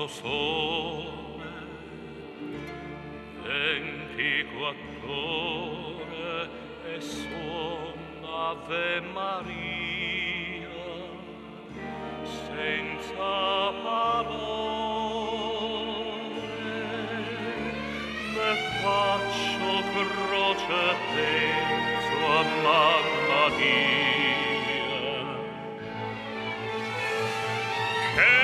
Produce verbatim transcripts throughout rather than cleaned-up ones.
questo sole, ventiquattro ore e suona Ave Maria, senza parole, ne faccio croce e penso a Mamma mia, che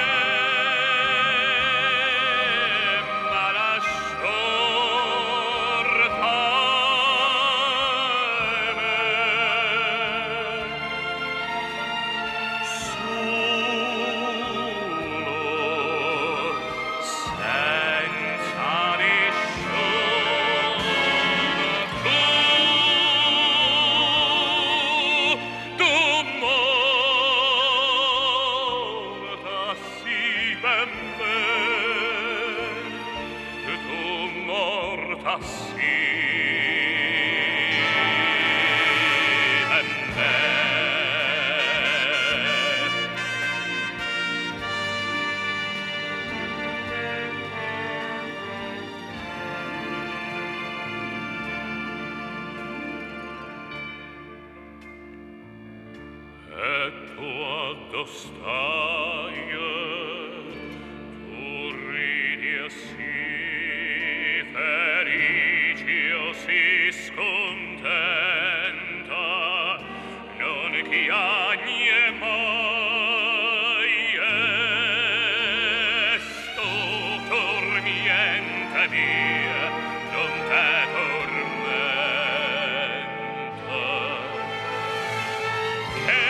e tu addo stai, tu ridi e si felice o si scontenta, non chiagne mai, e sto tormienta mia non te tormenta, che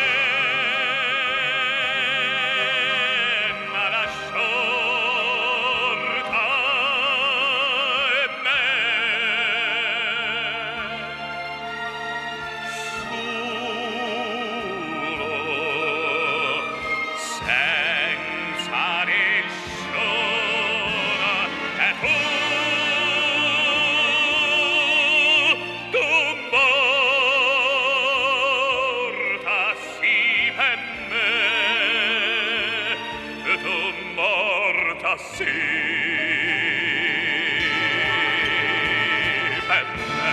sì, per me.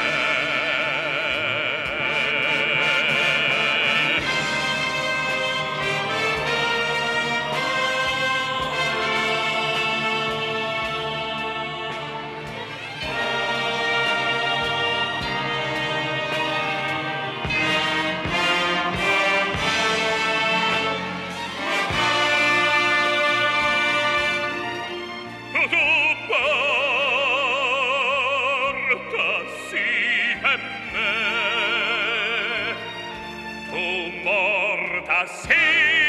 Tu morta sì.